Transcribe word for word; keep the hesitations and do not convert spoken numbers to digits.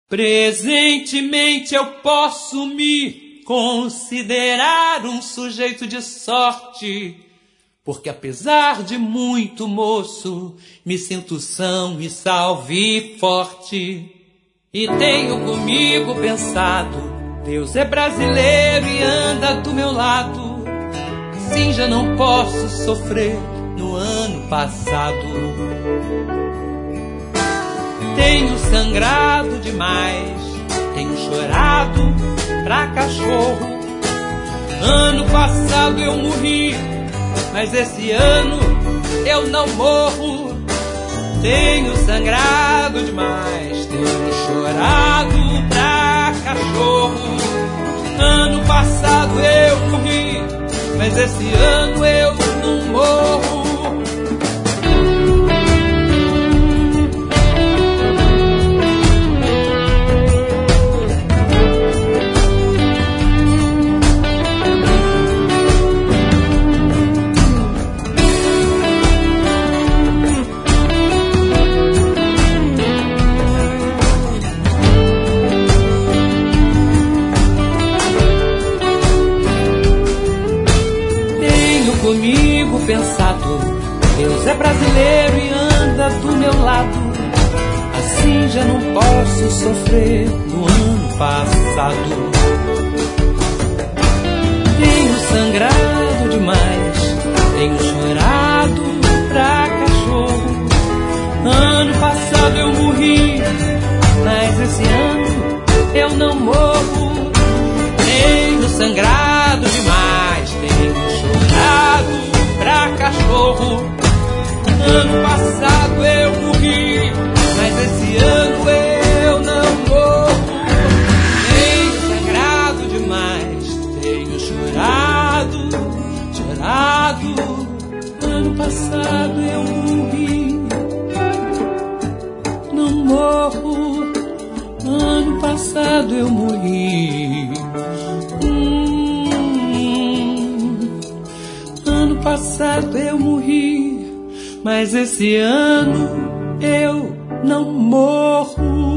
Presentemente eu posso me considerar um sujeito de sorte, porque apesar de muito moço, me sinto são e salvo e forte. E tenho comigo pensado, Deus é brasileiro e anda do meu lado, assim já não posso sofrer no ano passado. Tenho sangrado demais, tenho chorado pra cachorro. Ano passado eu morri, mas esse ano eu não morro. Tenho sangrado demais, tenho chorado pra cachorro. Ano passado eu morri, mas esse ano eu não morro. Comigo pensado, Deus é brasileiro e anda do meu lado, assim já não posso sofrer no ano passado. Tenho sangrado demais, tenho chorado pra cachorro. Ano passado eu morri, mas esse ano eu não morro. Tenho sangrado demais, tenho chorado pra cachorro. Ano passado eu morri, mas esse ano eu não morro. Tenho sangrado demais, tenho chorado, chorado. Ano passado eu morri, não morro. Ano passado eu morri. Ano passado eu morri, mas esse ano eu não morro.